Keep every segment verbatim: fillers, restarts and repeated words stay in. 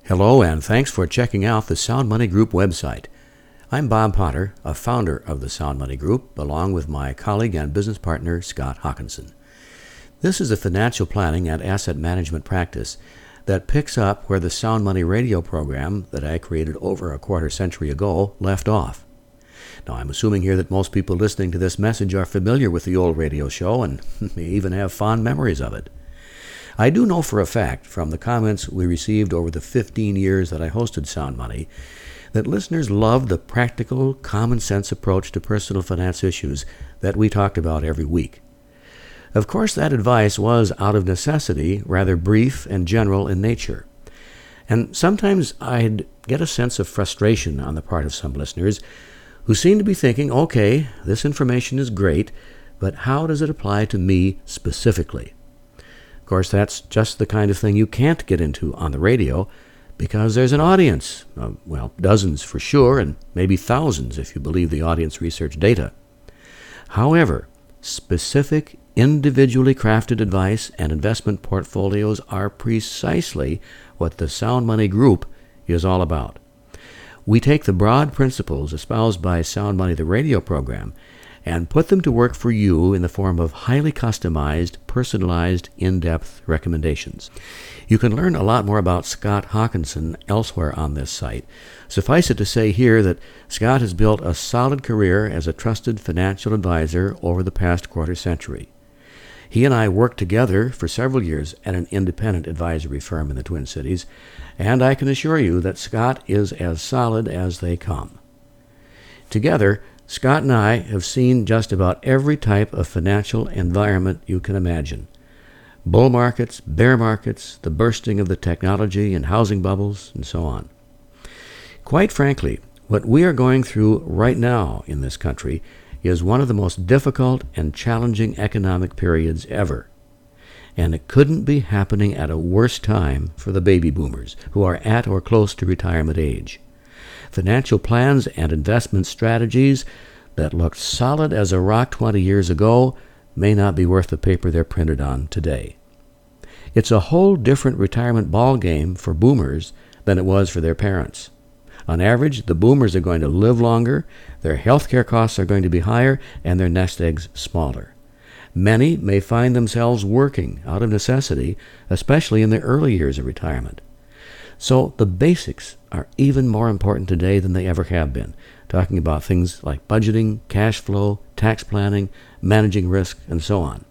Hello, and thanks for checking out the Sound Money Group website. I'm Bob Potter, a founder of the Sound Money Group, along with my colleague and business partner, Scott Hawkinson. This is a financial planning and asset management practice that picks up where the Sound Money radio program that I created over a quarter century ago left off. Now, I'm assuming here that most people listening to this message are familiar with the old radio show and may even have fond memories of it. I do know for a fact, from the comments we received over the fifteen years that I hosted Sound Money, that listeners loved the practical, common-sense approach to personal finance issues that we talked about every week. Of course, that advice was, out of necessity, rather brief and general in nature. And sometimes I'd get a sense of frustration on the part of some listeners who seem to be thinking, okay, this information is great, but how does it apply to me specifically? Of course, that's just the kind of thing you can't get into on the radio because there's an audience, uh, well, dozens for sure, and maybe thousands if you believe the audience research data. However, specific, individually crafted advice and investment portfolios are precisely what the Sound Money Group is all about. We take the broad principles espoused by Sound Money, the radio program, and put them to work for you in the form of highly customized, personalized, in-depth recommendations. You can learn a lot more about Scott Hawkinson elsewhere on this site. Suffice it to say here that Scott has built a solid career as a trusted financial advisor over the past quarter century. He and I worked together for several years at an independent advisory firm in the Twin Cities, and I can assure you that Scott is as solid as they come. Together, Scott and I have seen just about every type of financial environment you can imagine. Bull markets, bear markets, the bursting of the technology and housing bubbles, and so on. Quite frankly, what we are going through right now in this country is one of the most difficult and challenging economic periods ever. And it couldn't be happening at a worse time for the baby boomers who are at or close to retirement age. Financial plans and investment strategies that looked solid as a rock twenty years ago may not be worth the paper they're printed on today. It's a whole different retirement ball game for boomers than it was for their parents. On average, the boomers are going to live longer, their health care costs are going to be higher, and their nest eggs smaller. Many may find themselves working out of necessity, especially in the early years of retirement. So the basics are even more important today than they ever have been, talking about things like budgeting, cash flow, tax planning, managing risk, and so on.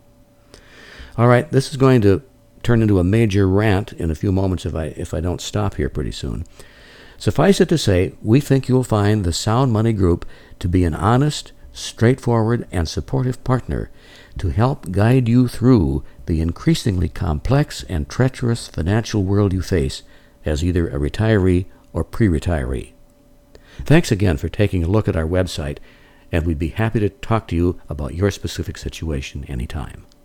All right, this is going to turn into a major rant in a few moments if I if I don't stop here pretty soon. Suffice it to say, we think you'll find the Sound Money Group to be an honest, straightforward, and supportive partner to help guide you through the increasingly complex and treacherous financial world you face as either a retiree or pre-retiree. Thanks again for taking a look at our website, and we'd be happy to talk to you about your specific situation anytime.